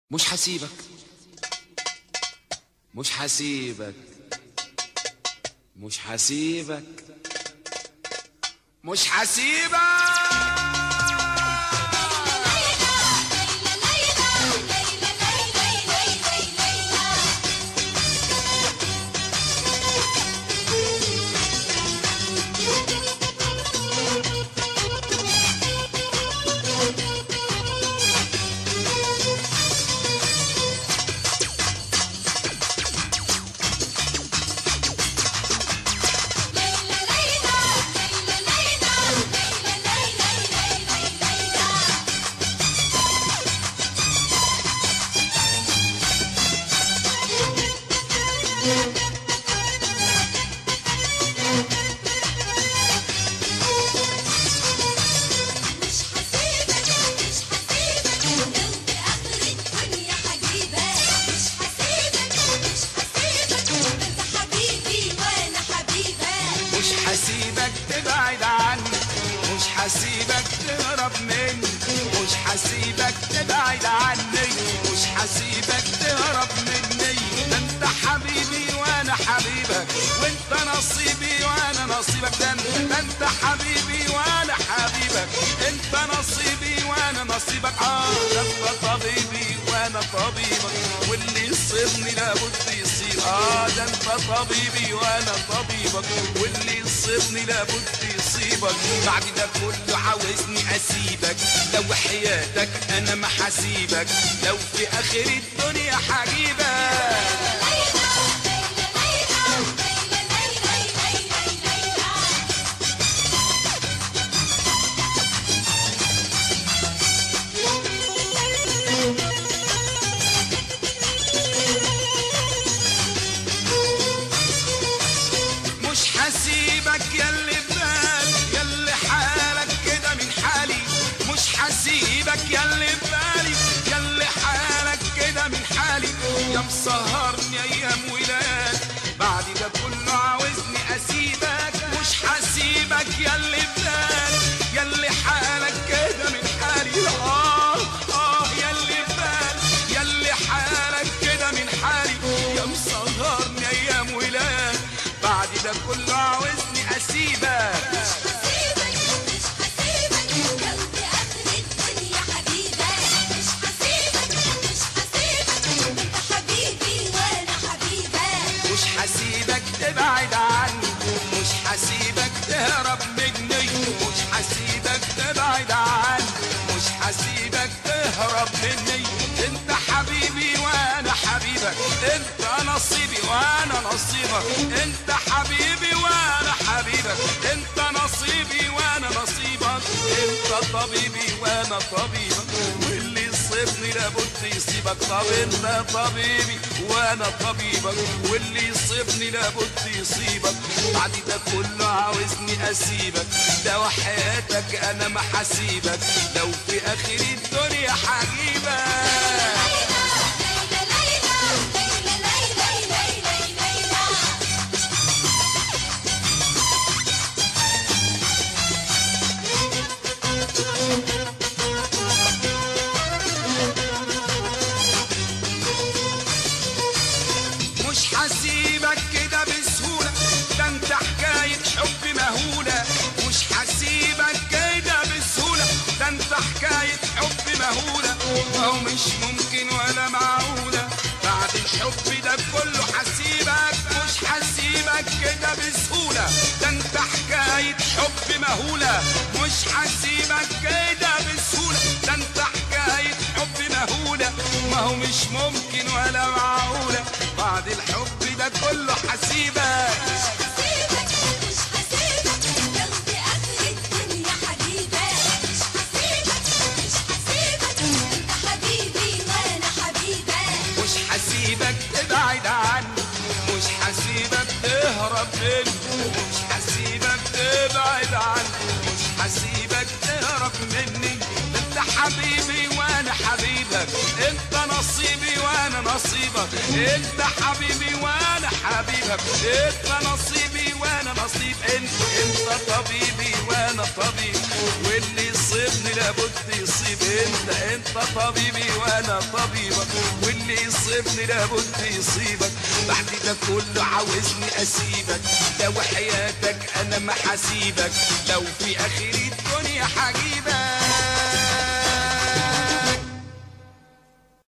مش هسيبك مش هسيبك مش هسيبك مش هسيبك هسيبك تبعد عني مش هسيبك تهرب مني مش هسيبك تبعد عني مش هسيبك تهرب مني ده انت حبيبي وانا حبيبك وانت نصيبي وانا نصيبك ده انت حبيبي وانا حبيبك انت نصيبي وانا نصيبك ده انت طبيبي وانا طبيبك واللي يصيبني لابد يصيب ده انت طبيبي وانا طبيبك واللي يصيبني لابد يصيبك بعد ده كله عاوزني اسيبك لو حياتك انا ما حسيبك لو في اخر الدنيا حجيبك هسيبك ياللي ببالي ياللي حالك كده من حالي مش هسيبك ياللي ببالي ياللي حالك كده من حالي يا مسهرني ايام ولاد بعد ده كله عاوزني اسيبك مش هسيبك ياللي ببالي ياللي حالك كده من حالي ياللي ببالي ياللي حالك كده من حالي يا مسهرني ايام ولاد بعد ده كله عاوزني اسيبك مش هسيبك مش هسيبك لو في اخر الدنيا حبيبك مش هسيبك مش هسيبك انت حبيبي وانا حبيبك مش هسيبك تبعد عني مش هسيبك تهرب مني مش هسيبك تبعد عني مش هسيبك تهرب مني انت حبيبي وانا حبيبك انت نصيبي وانا نصيبك انت حبيبي وانا حبيبك انت نصيبي وانا نصيبك انت طبيبي وانا طبيبك واللي يصيبني لابد يصيبك طب انت طبيبي وانا طبيبك واللي يصيبني لابد يصيبك بعد ده كله عاوزني اسيبك ده وحياتك انا ما حسيبك لو في اخر الدنيا حجيبك مش هسيبك كده بسهولة ده انت حكاية حب مهولة مش هسيبك كده بسهولة ده انت حكاية حب مهولة وهو مش ممكن ولا معقولة بعد الحب ده كله هسيبك مش هسيبك كده بسهولة ده انت حكاية حب مهولة مش هسيبك كده بسهولة ده انت حكاية حب مهولة ما هو مش ممكن ولا معقولة بعد الحب ده كله هسيبك مش هسيبك مش هسيبك لو في اخر الدنيا حبيبك مش هسيبك مش هسيبك انت حبيبي وانا حبيبك مش هسيبك تبعد عني مش هسيبك تهرب مني مش هسيبك تبعد عني مش هسيبك تهرب مني انت حبيبي وانا حبيبك انت نصيبي وانا نصيبك انت حبيبي وانا حبيبك انت نصيبي وانا نصيب انت طبيبي وانا طبيب واللي يصيب يصيبني لابد يصيب انت طبيبي وانا طبيبك، واللي يصيبني لابد يصيبك. بعد ده كله عاوزني اسيبك، لو حياتك انا ما حسيبك، لو في اخر الدنيا حجيبك.